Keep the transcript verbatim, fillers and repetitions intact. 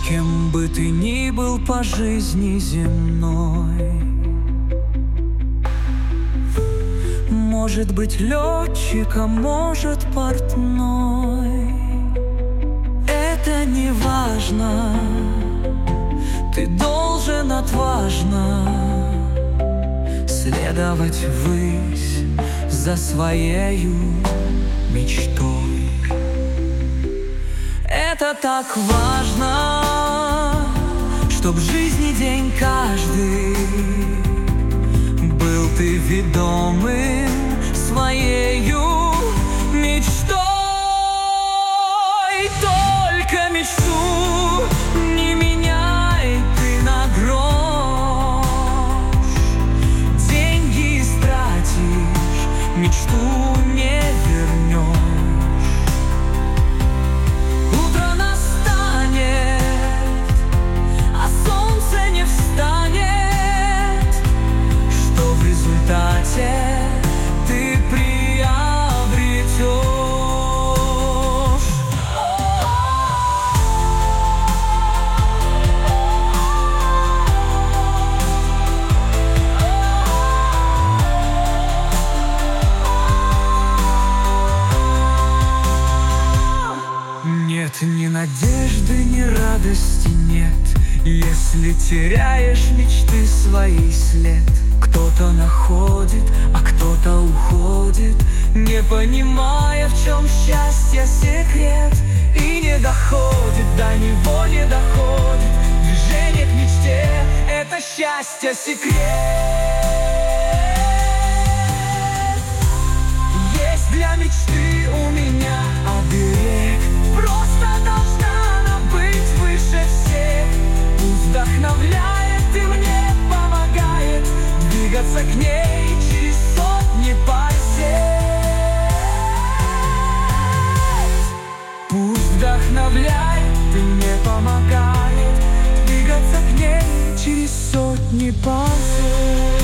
Кем бы ты ни был по жизни земной, может быть летчиком, может портной, это не важно. Ты должен отважно следовать ввысь за своею мечтой. Это так важно, чтоб в жизни день каждый был ты ведомым своею мечтой. Только мечту не меняй ты на грош, деньги истратишь, мечту не вернешь. Утро настанет, а солнце не встанет, что в результате ты приобретешь. Нет ни надежды, ни радости нет, если теряешь мечты свои след. Кто-то находит, а кто-то уходит, не понимая, в чем счастье секрет, и не доходит, до него не доходит. Движение к мечте — это счастье секрет. Есть для мечты у меня оберег, просто должна она быть выше всех. Пусть вдохновляет и мне помогает двигаться к ней через сотни парсек. Пусть вдохновляет и мне помогает двигаться к ней через сотни парсек.